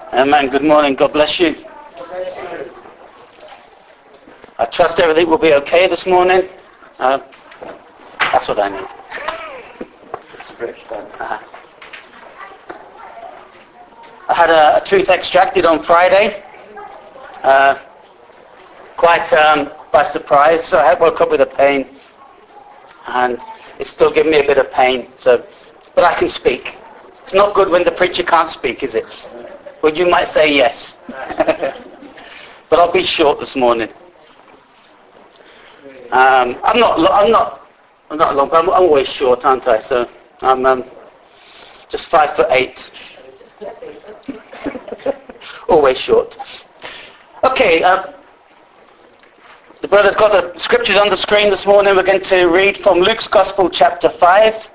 Amen. Good morning. God bless you. I trust everything will be okay this morning. That's what I need. I had a tooth extracted on Friday. Quite by surprise. So I woke up with a pain, and it's still giving me a bit of pain. But I can speak. It's not good when the preacher can't speak, is it? Well, you might say yes. But I'll be short this morning. I'm not long, but I'm always short, aren't I? So I'm just 5'8". Always short. Okay, the brother's got the scriptures on the screen this morning. We're going to read from Luke's Gospel, chapter 5.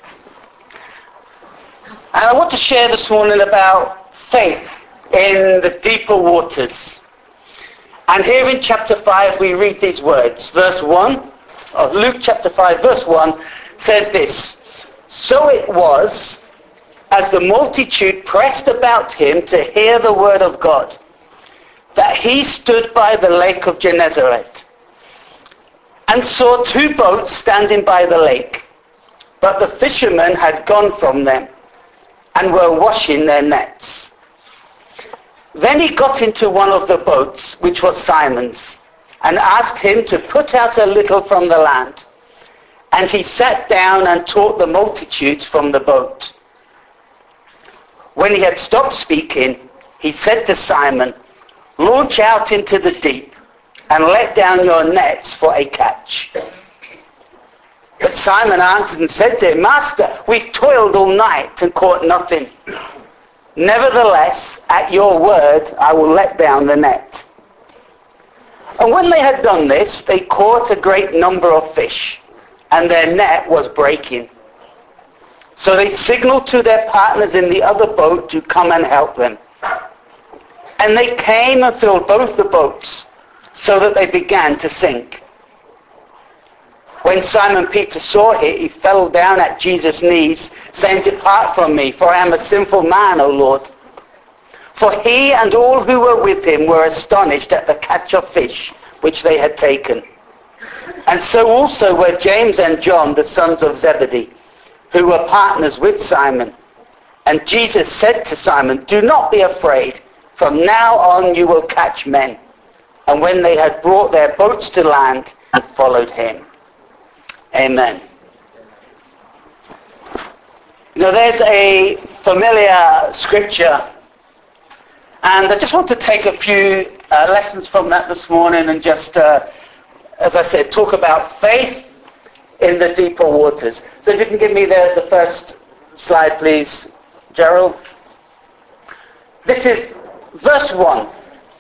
And I want to share this morning about faith in the deeper waters. And here in chapter 5 we read these words. Verse 1 of Luke chapter 5 verse 1 says this: "So it was, as the multitude pressed about him to hear the word of God, that he stood by the lake of Gennesaret, and saw two boats standing by the lake. But the fishermen had gone from them, and were washing their nets. Then he got into one of the boats, which was Simon's, and asked him to put out a little from the land. And he sat down and taught the multitudes from the boat. When he had stopped speaking, he said to Simon, 'Launch out into the deep, and let down your nets for a catch.' But Simon answered and said to him, 'Master, we've toiled all night and caught nothing. Nevertheless, at your word, I will let down the net.' And when they had done this, they caught a great number of fish, and their net was breaking. So they signaled to their partners in the other boat to come and help them. And they came and filled both the boats, so that they began to sink. When Simon Peter saw it, he fell down at Jesus' knees, saying, 'Depart from me, for I am a sinful man, O Lord.' For he and all who were with him were astonished at the catch of fish which they had taken. And so also were James and John, the sons of Zebedee, who were partners with Simon. And Jesus said to Simon, 'Do not be afraid. From now on you will catch men.' And when they had brought their boats to land, and followed him." Amen. You know, there's a familiar scripture, and I just want to take a few lessons from that this morning and just, as I said, talk about faith in the deeper waters. So if you can give me the first slide, please, Gerald. This is verse 1.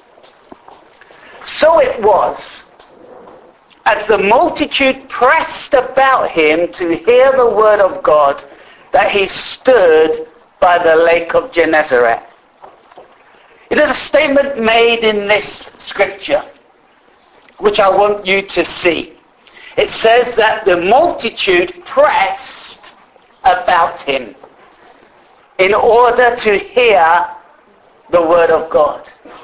"So it was, as the multitude pressed about him to hear the word of God, that he stood by the lake of Gennesaret." It is a statement made in this scripture, which I want you to see. It says that the multitude pressed about him in order to hear the word of God.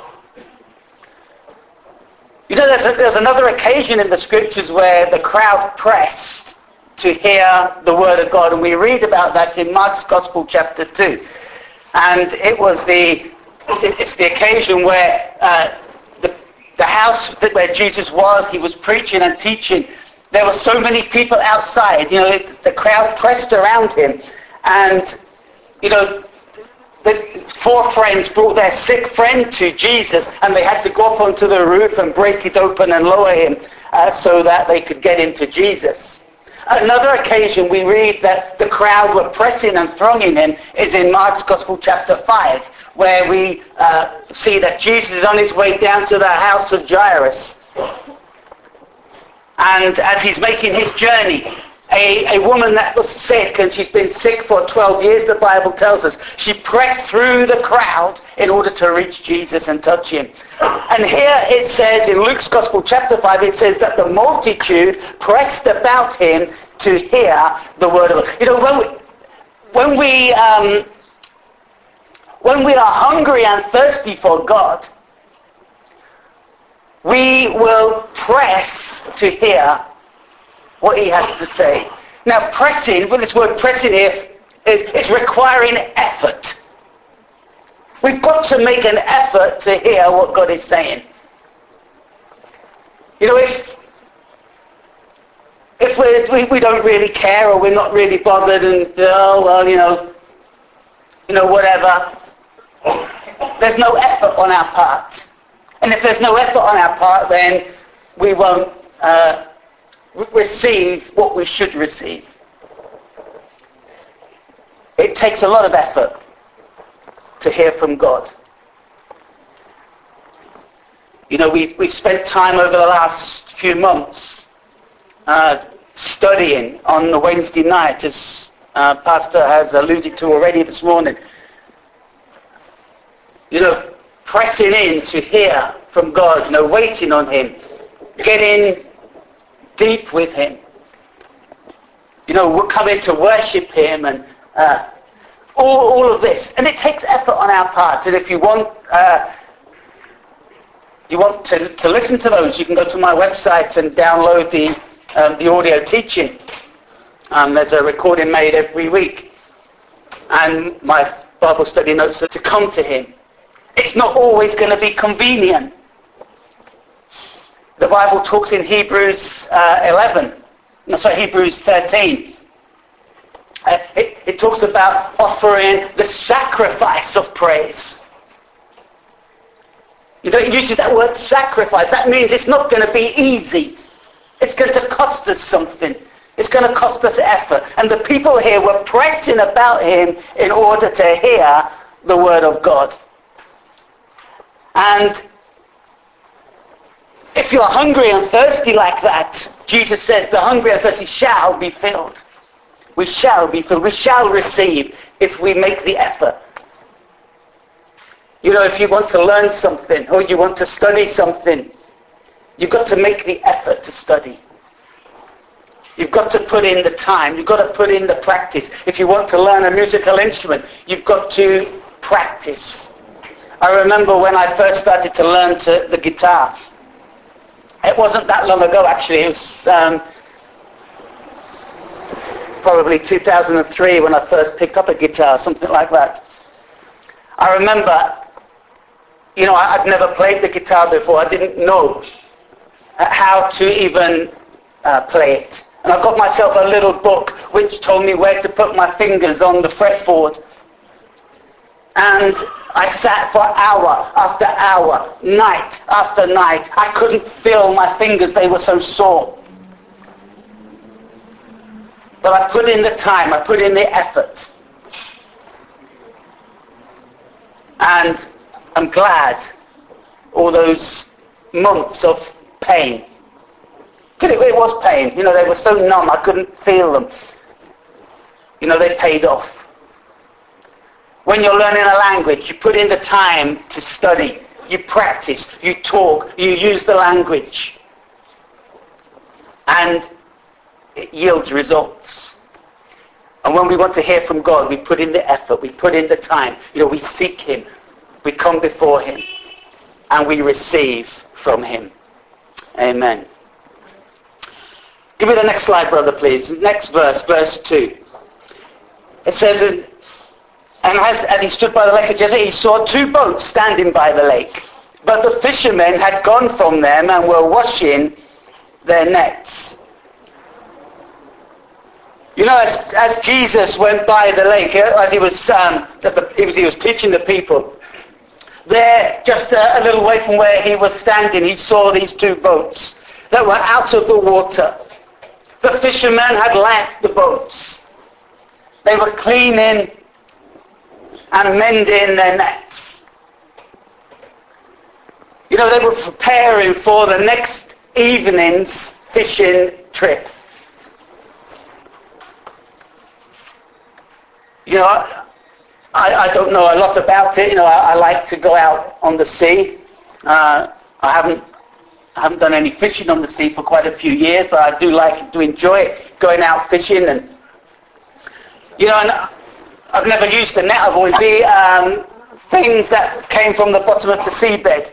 You know, there's another occasion in the scriptures where the crowd pressed to hear the word of God, and we read about that in Mark's Gospel, chapter 2. And it's the occasion where the house where Jesus was, he was preaching and teaching. There were so many people outside. You know, the crowd pressed around him, and you know, the 4 friends brought their sick friend to Jesus, and they had to go up onto the roof and break it open and lower him so that they could get into Jesus. Another occasion we read that the crowd were pressing and thronging him is in Mark's Gospel chapter 5, where we see that Jesus is on his way down to the house of Jairus. And as he's making his journey, a woman that was sick, and she's been sick for 12 years, the Bible tells us, she pressed through the crowd in order to reach Jesus and touch him. And here it says, in Luke's Gospel chapter 5, it says that the multitude pressed about him to hear the word of God. You know, when when we are hungry and thirsty for God, we will press to hear what he has to say. Now pressing, well, this word pressing here is requiring effort. We've got to make an effort to hear what God is saying. You know, if we don't really care, or we're not really bothered, and whatever, there's no effort on our part. And if there's no effort on our part, then we won't receive what we should receive. It takes a lot of effort to hear from God. You know, we've spent time over the last few months studying on the Wednesday night, as Pastor has alluded to already this morning. You know, pressing in to hear from God, waiting on him, getting deep with him. We're coming to worship him, and all of this. And it takes effort on our part. And if you want to listen to those, you can go to my website and download the audio teaching. There's a recording made every week. And my Bible study notes are to come to him. It's not always going to be convenient. The Bible talks in Hebrews 13. It talks about offering the sacrifice of praise. It uses that word sacrifice. That means it's not going to be easy. It's going to cost us something. It's going to cost us effort. And the people here were pressing about him in order to hear the word of God. And if you're hungry and thirsty like that, Jesus says the hungry and thirsty shall be filled. We shall be filled. We shall receive if we make the effort. If you want to learn something or you want to study something, you've got to make the effort to study. You've got to put in the time. You've got to put in the practice. If you want to learn a musical instrument, you've got to practice. I remember when I first started to learn the guitar. It wasn't that long ago, actually. It was probably 2003 when I first picked up a guitar, something like that. I remember, I'd never played the guitar before. I didn't know how to even play it. And I got myself a little book which told me where to put my fingers on the fretboard. And I sat for hour after hour, night after night. I couldn't feel my fingers. They were so sore. But I put in the time. I put in the effort. And I'm glad all those months of pain. Because it was pain. They were so numb. I couldn't feel them. They paid off. When you're learning a language, you put in the time to study. You practice. You talk. You use the language. And it yields results. And when we want to hear from God, we put in the effort. We put in the time. We seek him. We come before him. And we receive from him. Amen. Give me the next slide, brother, please. Next verse, verse 2. It says, and as he stood by the lake of Gennesaret, he saw two boats standing by the lake. But the fishermen had gone from them and were washing their nets. As Jesus went by the lake, as he was teaching the people, there, just a little way from where he was standing, he saw these two boats that were out of the water. The fishermen had left the boats. They were cleaning and mending their nets. They were preparing for the next evening's fishing trip. I don't know a lot about it. I like to go out on the sea. I haven't done any fishing on the sea for quite a few years, but I do like to enjoy it, going out fishing. And and I've never used the net. I've always been things that came from the bottom of the seabed.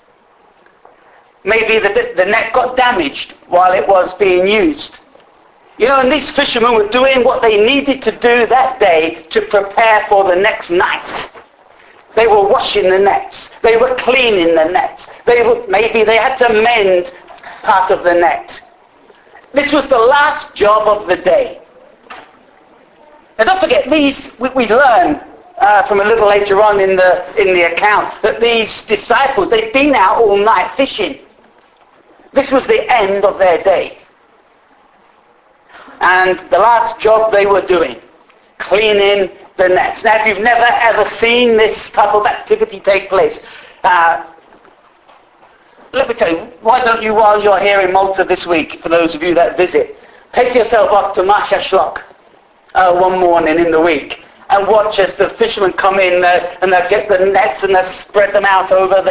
Maybe the net got damaged while it was being used. And these fishermen were doing what they needed to do that day to prepare for the next night. They were washing the nets. They were cleaning the nets. Maybe they had to mend part of the net. This was the last job of the day. Now don't forget, we learn from a little later on in the account that these disciples, they'd been out all night fishing. This was the end of their day. And the last job they were doing, cleaning the nets. Now if you've never ever seen this type of activity take place, let me tell you, why don't you, while you're here in Malta this week, for those of you that visit, take yourself off to Mar Shashloch one morning in the week and watch as the fishermen come in and they'll get the nets and they'll spread them out over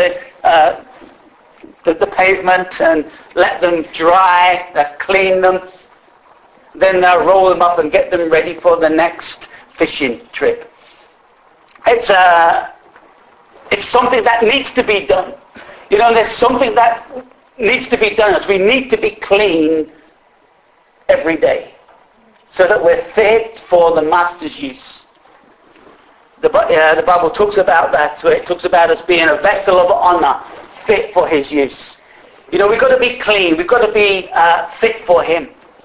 the pavement and let them dry, they'll clean them, then they'll roll them up and get them ready for the next fishing trip. It's something that needs to be done. There's something that needs to be done. We need to be clean every day so that we're fit for the Master's use. The Bible talks about that, where it talks about us being a vessel of honor, fit for his use. We've got to be clean. We've got to be fit for him.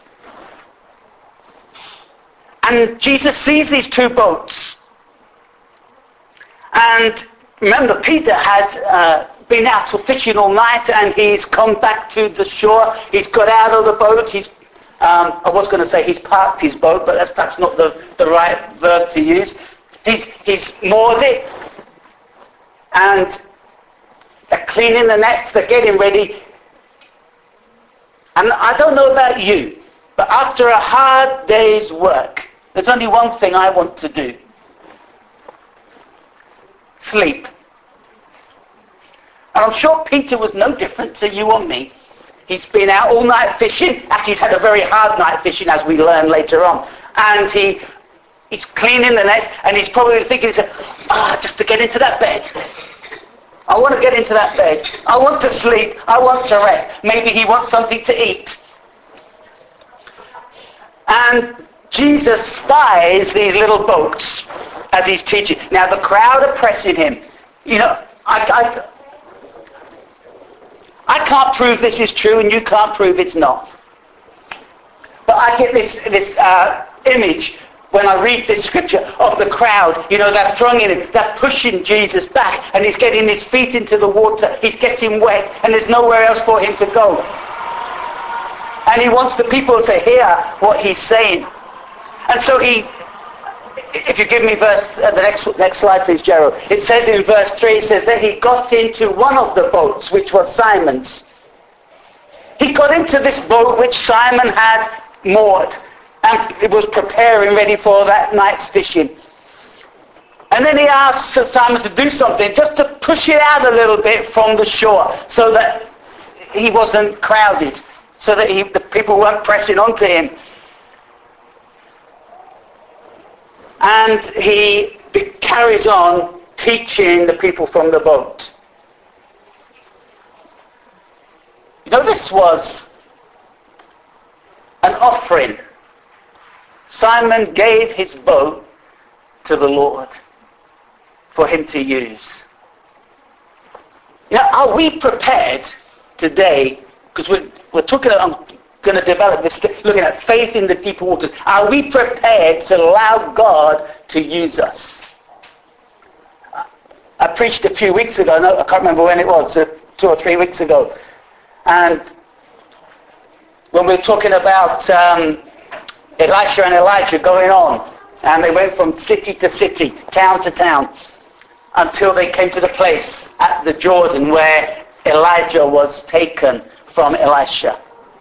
And Jesus sees these two boats. And remember, Peter had been out for fishing all night, and he's come back to the shore. He's got out of the boat. I was going to say he's parked his boat, but that's perhaps not the right verb to use. He's moored it, and they're cleaning the nets. They're getting ready. And I don't know about you, but after a hard day's work, there's only one thing I want to do. Sleep. And I'm sure Peter was no different to you or me. He's been out all night fishing. Actually, he's had a very hard night fishing, as we learn later on. And he's cleaning the net, and he's probably thinking, just to get into that bed. I want to get into that bed. I want to sleep. I want to rest. Maybe he wants something to eat. And Jesus spies these little boats as he's teaching. Now, the crowd are pressing him. I can't prove this is true, and you can't prove it's not. But I get this image when I read this scripture of the crowd. They're thronging him, they're pushing Jesus back, and he's getting his feet into the water, he's getting wet, and there's nowhere else for him to go. And he wants the people to hear what he's saying. And so if you give me the next slide, please, Gerald. It says in verse 3, it says that he got into one of the boats, which was Simon's. He got into this boat which Simon had moored, and it was preparing ready for that night's fishing. And then he asked Simon to do something, just to push it out a little bit from the shore, so that he wasn't crowded, so that the people weren't pressing onto him. And he carries on teaching the people from the boat. This was an offering. Simon gave his boat to the Lord for him to use. Are we prepared today, because we're talking, I'm going to develop this, looking at faith in the deeper waters. Are we prepared to allow God to use us? I preached a few weeks ago, I can't remember when it was, 2 or 3 weeks ago. And when we were talking about Elisha and Elijah going on, and they went from city to city, town to town, until they came to the place at the Jordan where Elijah was taken from Elisha.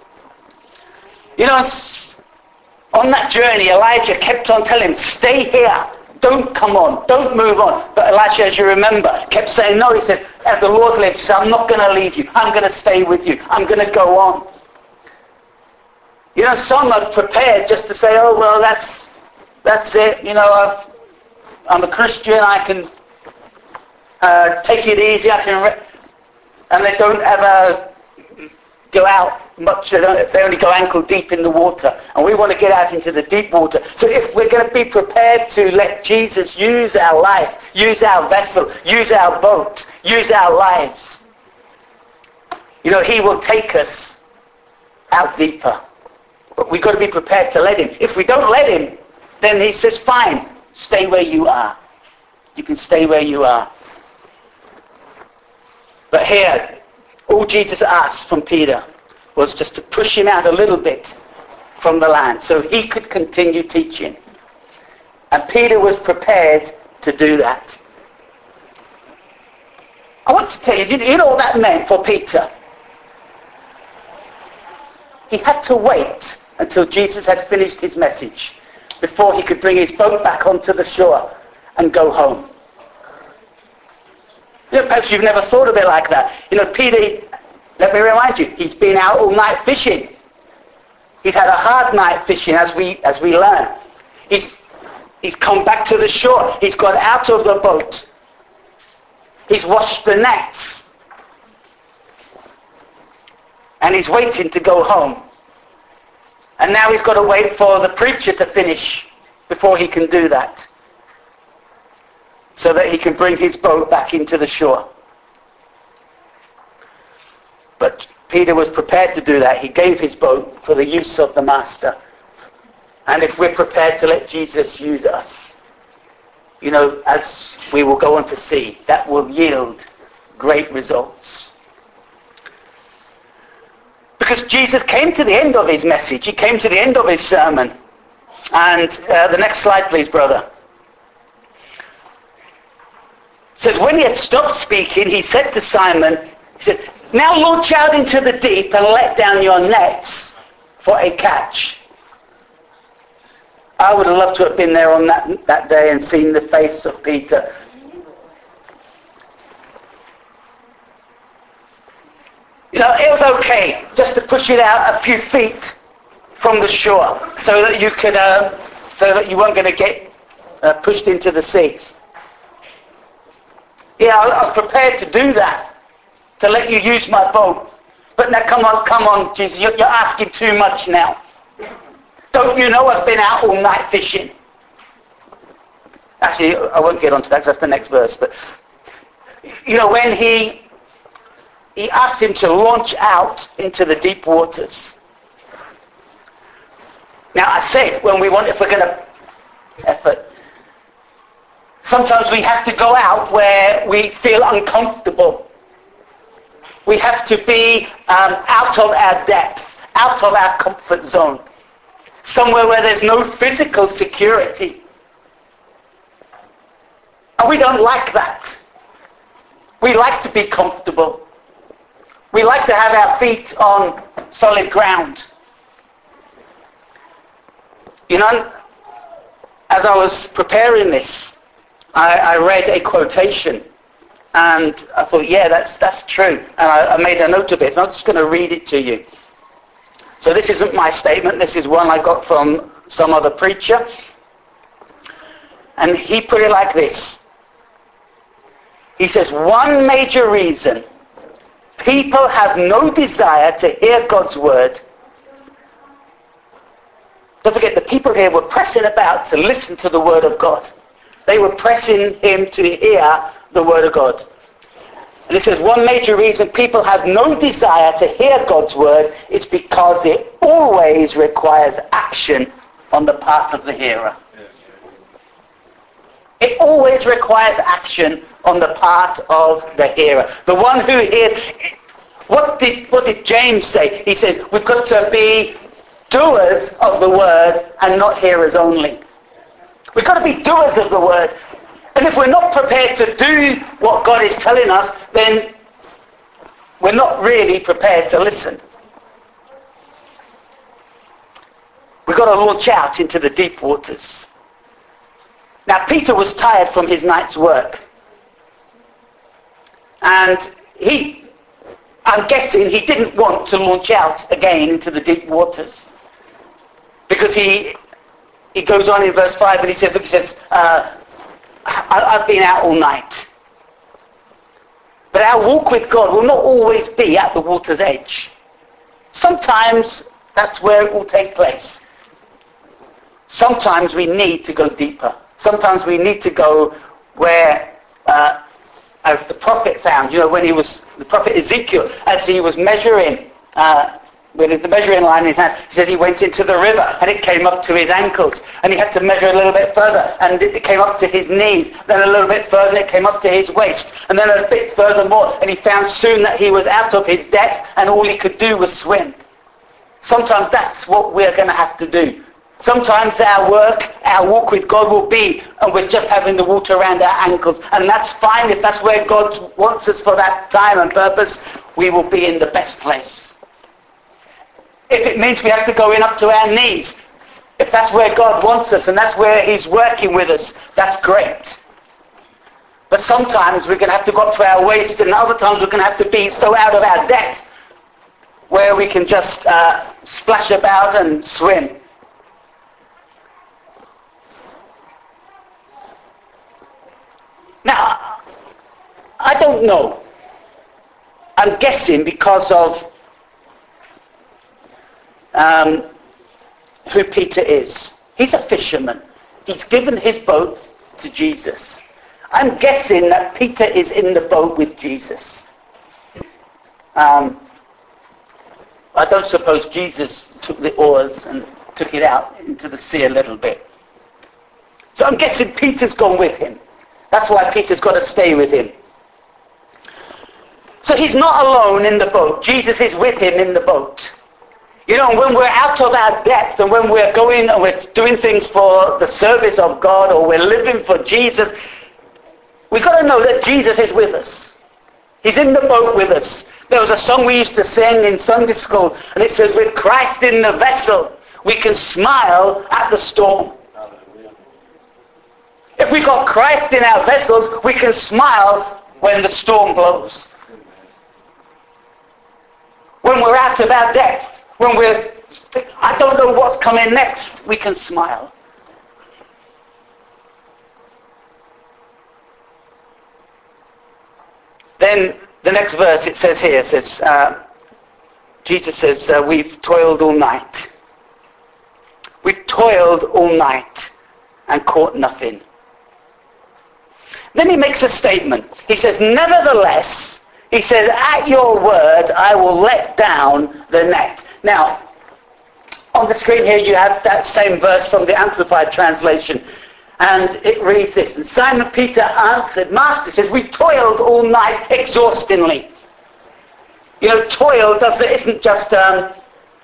On that journey, Elijah kept on telling him, stay here, don't come on, don't move on. But Elisha, as you remember, kept saying, no, he said, as the Lord lives, he said, I'm not going to leave you, I'm going to stay with you, I'm going to go on. Some are prepared just to say, oh, well, that's it, I'm a Christian, I can take it easy, and they don't ever go out much. They only go ankle deep in the water. And we want to get out into the deep water. So if we're going to be prepared to let Jesus use our life, use our vessel, use our boat, use our lives, he will take us out deeper. But we've got to be prepared to let him. If we don't let him, then he says, fine, stay where you are. You can stay where you are. But here, all Jesus asked from Peter was just to push him out a little bit from the land so he could continue teaching. And Peter was prepared to do that. I want to tell you, you know what that meant for Peter? He had to wait until Jesus had finished his message before he could bring his boat back onto the shore and go home. Perhaps you've never thought of it like that. Peter, let me remind you, he's been out all night fishing. He's had a hard night fishing, as we learn. He's come back to the shore. He's got out of the boat. He's washed the nets. And he's waiting to go home. And now he's got to wait for the preacher to finish before he can do that, so that he can bring his boat back into the shore. But Peter was prepared to do that. He gave his boat for the use of the master. And if we're prepared to let Jesus use us, as we will go on to see, that will yield great results. Because Jesus came to the end of his message. He came to the end of his sermon. And the next slide, please, brother. It says, when he had stopped speaking, he said to Simon, he said, now launch out into the deep and let down your nets for a catch. I would have loved to have been there on that day and seen the face of Peter. It was okay just to push it out a few feet from the shore so that you could, so that you weren't going to get pushed into the sea. Yeah, I was prepared to do that, to let you use my boat. But now, come on, Jesus, you're asking too much now. Don't you know I've been out all night fishing? Actually, I won't get onto that because that's the next verse. But, when he asked him to launch out into the deep waters. Now, I said, if we're going to effort, sometimes we have to go out where we feel uncomfortable. We have to be out of our depth, out of our comfort zone. Somewhere where there's no physical security. And we don't like that. We like to be comfortable. We like to have our feet on solid ground. As I was preparing this, I read a quotation, and I thought, yeah, that's true. And I made a note of it, so I'm just going to read it to you. So this isn't my statement, this is one I got from some other preacher. And he put it like this. He says, one major reason people have no desire to hear God's word. Don't forget, the people here were pressing about to listen to the word of God. They were pressing him to hear the word of God. And it says, one major reason people have no desire to hear God's word is because it always requires action on the part of the hearer. It always requires action on the part of the hearer. The one who hears. What did James say? He said, we've got to be doers of the word and not hearers only. We've got to be doers of the word. And if we're not prepared to do what God is telling us, then we're not really prepared to listen. We've got to launch out into the deep waters. Now, Peter was tired from his night's work. And I'm guessing he didn't want to launch out again into the deep waters. Because he goes on in verse 5 and he says, I've been out all night. our walk with God will not always be at the water's edge. Sometimes that's where it will take place. Sometimes we need to go deeper. Sometimes we need to go where, as the prophet found, when the prophet Ezekiel, as he was measuring, with the measuring line in his hand, he said he went into the river and it came up to his ankles, and he had to measure a little bit further and it came up to his knees, then a little bit further and it came up to his waist, and then a bit further more, and he found soon that he was out of his depth and all he could do was swim. Sometimes that's what we're going to have to do. Sometimes our walk with God will be, and we're just having the water around our ankles, and that's fine. If that's where God wants us for that time and purpose, we will be in the best place. If it means we have to go in up to our knees, if that's where God wants us and that's where he's working with us, that's great. But sometimes we're going to have to go up to our waist, and other times we're going to have to be so out of our depth where we can just splash about and swim. Now, I don't know. I'm guessing because of who Peter is. He's a fisherman. He's given his boat to Jesus. I'm guessing that Peter is in the boat with Jesus. I don't suppose Jesus took the oars and took it out into the sea a little bit. So I'm guessing Peter's gone with him. That's why Peter's got to stay with him. So he's not alone in the boat. Jesus is with him in the boat. When we're out of our depth and when we're going and we're doing things for the service of God or we're living for Jesus, we've got to know that Jesus is with us. He's in the boat with us. There was a song we used to sing in Sunday school, and it says, with Christ in the vessel, we can smile at the storm. If we've got Christ in our vessels, we can smile when the storm blows. When we're out of our depth, when I don't know what's coming next, we can smile. Then the next verse it says here, Jesus says, we've toiled all night. We've toiled all night and caught nothing. Then he makes a statement. He says, nevertheless, he says, at your word, I will let down the net. Now, on the screen here you have that same verse from the Amplified Translation. And it reads this. And Simon Peter answered, Master, says, we toiled all night exhaustingly. Toil isn't just a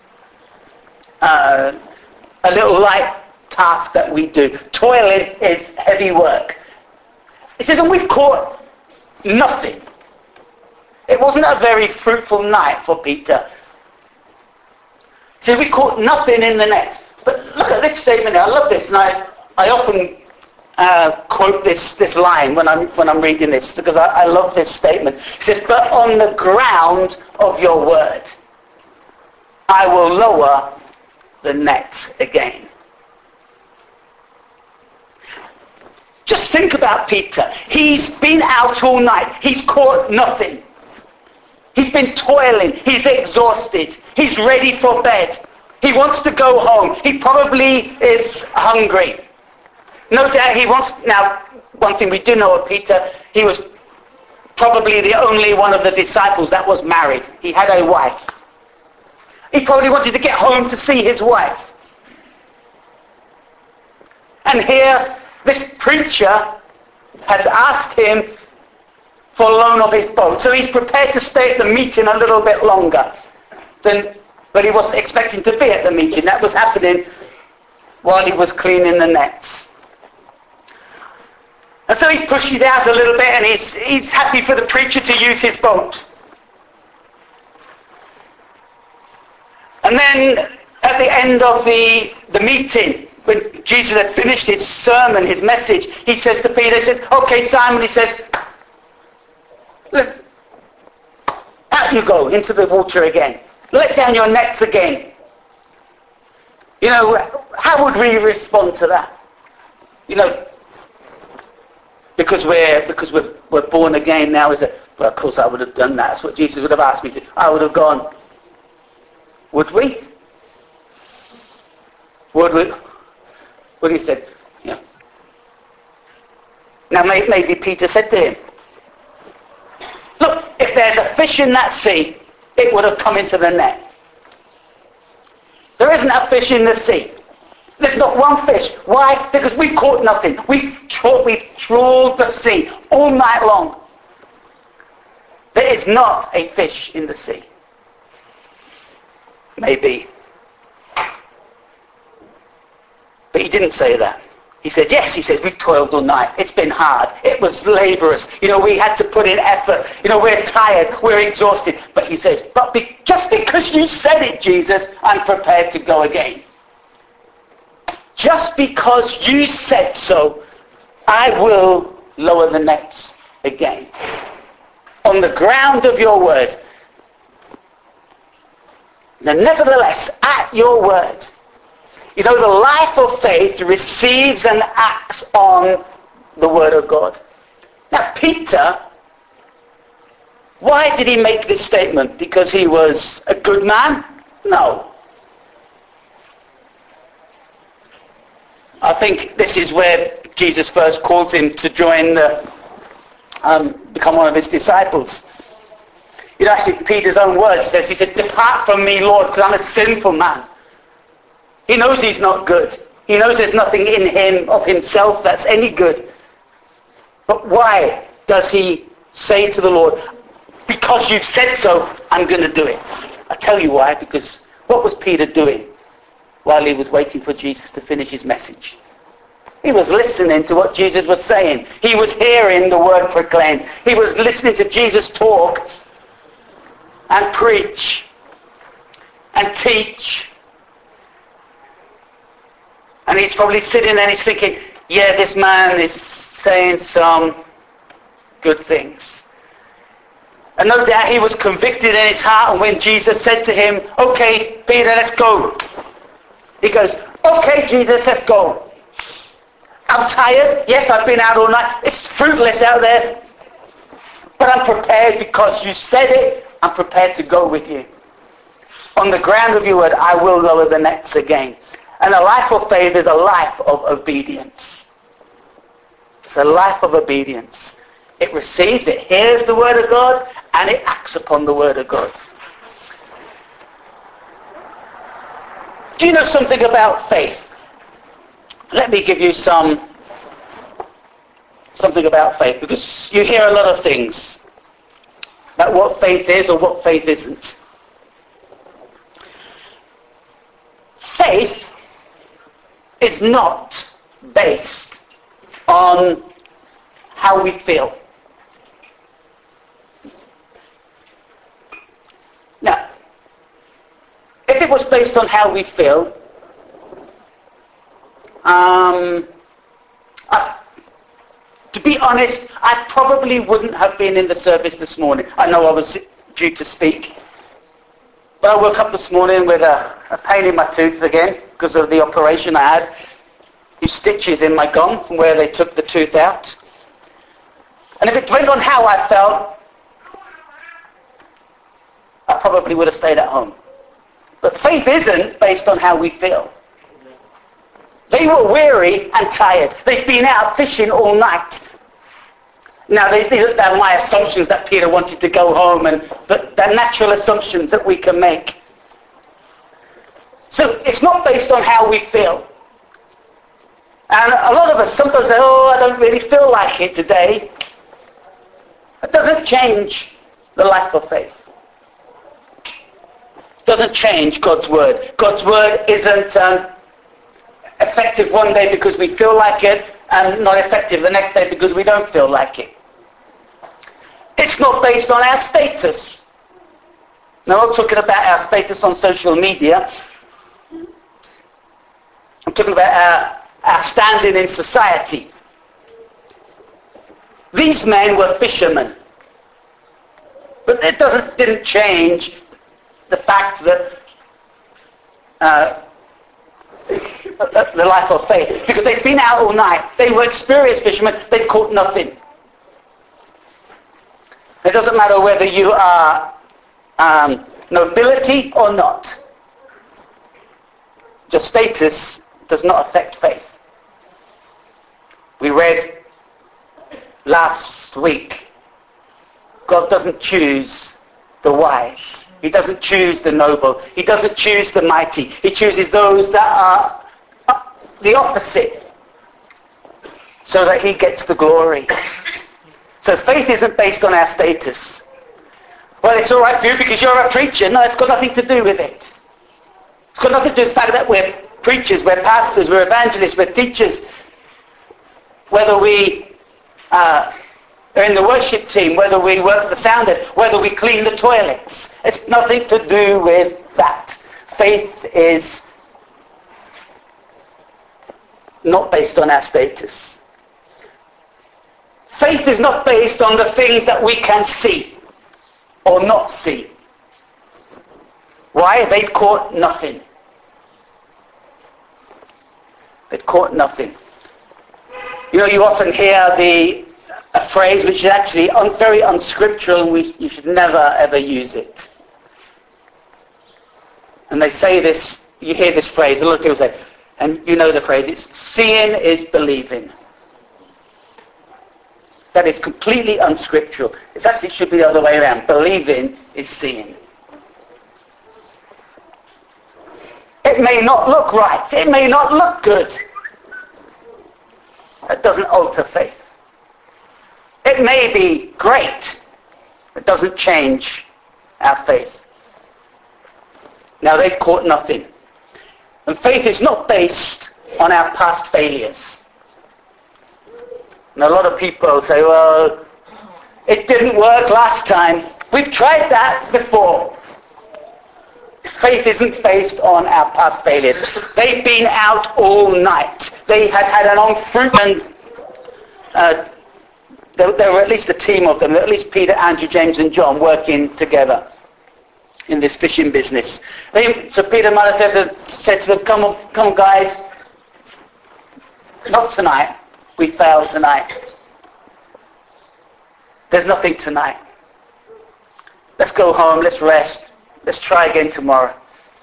little light task that we do. Toiling is heavy work. He says, and we've caught nothing. It wasn't a very fruitful night for Peter. So we caught nothing in the net. But look at this statement here. I love this, and I often quote this line when I'm reading this, because I love this statement. It says, but on the ground of your word, I will lower the net again. Just think about Peter. He's been out all night. He's caught nothing. He's been toiling. He's exhausted. He's ready for bed. He wants to go home. He probably is hungry. No doubt he wants... Now, one thing we do know of Peter, he was probably the only one of the disciples that was married. He had a wife. He probably wanted to get home to see his wife. And here, this preacher has asked him for a loan of his boat. So he's prepared to stay at the meeting a little bit longer. But he wasn't expecting to be at the meeting. That was happening while he was cleaning the nets. And so he pushes out a little bit, and he's happy for the preacher to use his boat. And then at the end of the meeting, when Jesus had finished his sermon, his message, he says to Peter, he says, okay, Simon, he says, look, out you go into the water again. Let down your nets again. How would we respond to that? Because we're born again now, Well, of course I would have done that. That's what Jesus would have asked me to. I would have gone, would we? Would we? Would he have said, yeah. Now maybe Peter said to him, look, if there's a fish in that sea, it would have come into the net. There isn't a fish in the sea. There's not one fish. Why? Because we've caught nothing. We've trawled the sea all night long. There is not a fish in the sea. Maybe. But he didn't say that. He said, yes, he said, we've toiled all night. It's been hard. It was laborious. We had to put in effort. We're tired. We're exhausted. But he says, but just because you said it, Jesus, I'm prepared to go again. Just because you said so, I will lower the nets again. On the ground of your word. Now, nevertheless, at your word. The life of faith receives and acts on the word of God. Now, Peter, why did he make this statement? Because he was a good man? No. I think this is where Jesus first calls him to join become one of his disciples. Actually, Peter's own words, he says, depart from me, Lord, because I'm a sinful man. He knows he's not good. He knows there's nothing in him of himself that's any good. But why does he say to the Lord, because you've said so, I'm going to do it? I'll tell you why, because what was Peter doing while he was waiting for Jesus to finish his message? He was listening to what Jesus was saying. He was hearing the word proclaimed. He was listening to Jesus talk and preach and teach. And he's probably sitting there and he's thinking, yeah, this man is saying some good things. And no doubt he was convicted in his heart, and when Jesus said to him, okay, Peter, let's go. He goes, okay, Jesus, let's go. I'm tired. Yes, I've been out all night. It's fruitless out there. But I'm prepared because you said it. I'm prepared to go with you. On the ground of your word, I will lower the nets again. And a life of faith is a life of obedience. It's a life of obedience. It receives, it hears the word of God, and it acts upon the word of God. Do you know something about faith? Let me give you something about faith, because you hear a lot of things about what faith is or what faith isn't. Faith is not based on how we feel. Now, if it was based on how we feel, to be honest, I probably wouldn't have been in the service this morning. I know I was due to speak, but I woke up this morning with a pain in my tooth again because of the operation I had. These stitches in my gum from where they took the tooth out. And if it depended on how I felt, I probably would have stayed at home. But faith isn't based on how we feel. They were weary and tired. They'd been out fishing all night. Now, they're my assumptions that Peter wanted to go home, but they're natural assumptions that we can make. So it's not based on how we feel. And a lot of us sometimes say, I don't really feel like it today. It doesn't change the life of faith. It doesn't change God's word. God's word isn't effective one day because we feel like it and not effective the next day because we don't feel like it. It's not based on our status. Now, I'm not talking about our status on social media. I'm talking about our standing in society. These men were fishermen. But it didn't change the fact that the life of faith. Because they'd been out all night. They were experienced fishermen. They'd caught nothing. It doesn't matter whether you are nobility or not. Your status does not affect faith. We read last week, God doesn't choose the wise. He doesn't choose the noble. He doesn't choose the mighty. He chooses those that are the opposite, so that he gets the glory. So faith isn't based on our status. Well, it's all right for you because you're a preacher. No, it's got nothing to do with it. It's got nothing to do with the fact that we're preachers, we're pastors, we're evangelists, we're teachers. Whether we are in the worship team, whether we work the sound desk, whether we clean the toilets. It's nothing to do with that. Faith is not based on our status. Faith is not based on the things that we can see or not see. Why? They've caught nothing. They've caught nothing. You know, you often hear a phrase which is actually very unscriptural, and you should never ever use it. And they say this, you hear this phrase, a lot of people say, and you know the phrase, it's seeing is believing. That is completely unscriptural. It actually should be the other way around. Believing is seeing. It may not look right. It may not look good. That doesn't alter faith. It may be great. It doesn't change our faith. Now, they've caught nothing. And faith is not based on our past failures. And a lot of people say, well, it didn't work last time. We've tried that before. Faith isn't based on our past failures. They've been out all night. They had an unfruitful, there were at least a team of them, at least Peter, Andrew, James and John working together in this fishing business. So Peter might have said to them, come on guys, not tonight. We failed tonight. There's nothing tonight. Let's go home, let's rest. Let's try again tomorrow.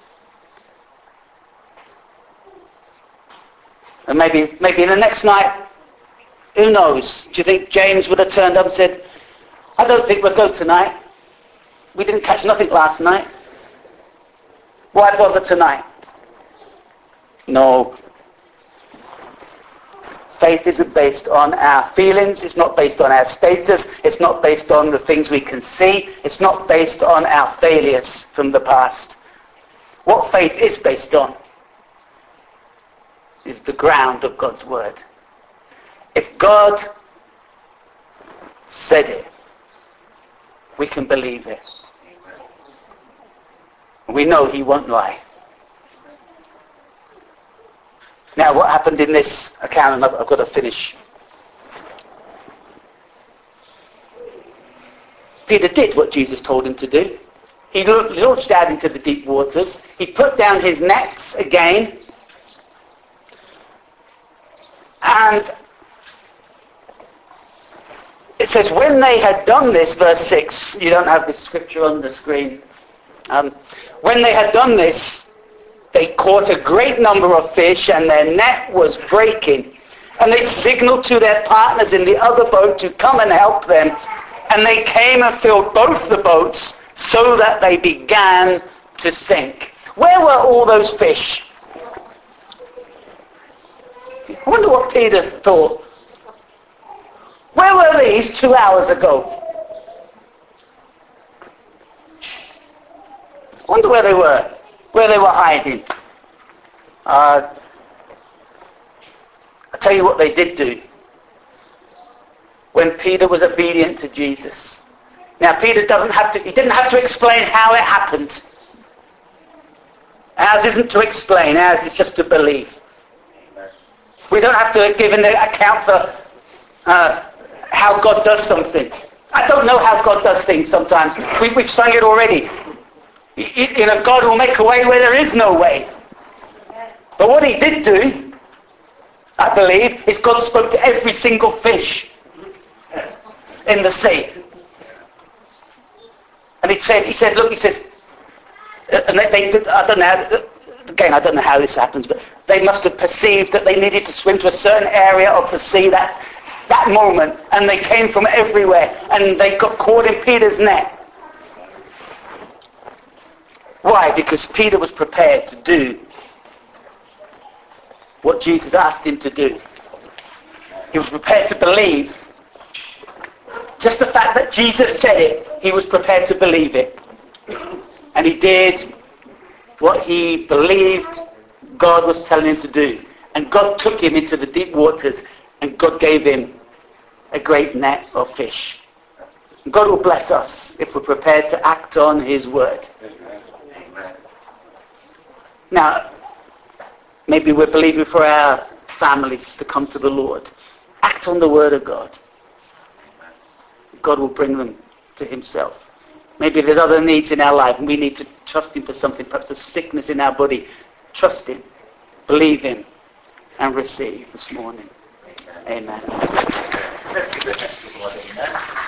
And maybe the next night, who knows? Do you think James would have turned up and said, I don't think we'll go tonight. We didn't catch nothing last night. Why bother tonight? No. Faith isn't based on our feelings. It's not based on our status. It's not based on the things we can see. It's not based on our failures from the past. What faith is based on is the ground of God's word. If God said it, we can believe it. We know he won't lie. Now, what happened in this account, and I've got to finish. Peter did what Jesus told him to do. He launched out into the deep waters. He put down his nets again. And it says, when they had done this, verse 6, you don't have the scripture on the screen. When they had done this, they caught a great number of fish and their net was breaking. And they signaled to their partners in the other boat to come and help them. And they came and filled both the boats so that they began to sink. Where were all those fish? I wonder what Peter thought. Where were these 2 hours ago? I wonder where they were hiding. I'll tell you what they did do. When Peter was obedient to Jesus. Now Peter didn't have to explain how it happened. Ours isn't to explain, ours is just to believe. We don't have to give an account for how God does something. I don't know how God does things sometimes. We've sung it already. You know, God will make a way where there is no way. But what he did do, I believe, is God spoke to every single fish in the sea. he said, look, he says, and I don't know, again, I don't know how this happens, but they must have perceived that they needed to swim to a certain area of the sea that moment, and they came from everywhere, and they got caught in Peter's net. Why? Because Peter was prepared to do what Jesus asked him to do. He was prepared to believe. Just the fact that Jesus said it, he was prepared to believe it. And he did what he believed God was telling him to do. And God took him into the deep waters, and God gave him a great net of fish. God will bless us if we're prepared to act on his word. Amen. Now, maybe we're believing for our families to come to the Lord. Act on the word of God. God will bring them to himself. Maybe there's other needs in our life and we need to trust him for something, perhaps a sickness in our body. Trust him, believe him, and receive this morning. Amen. Let's give it a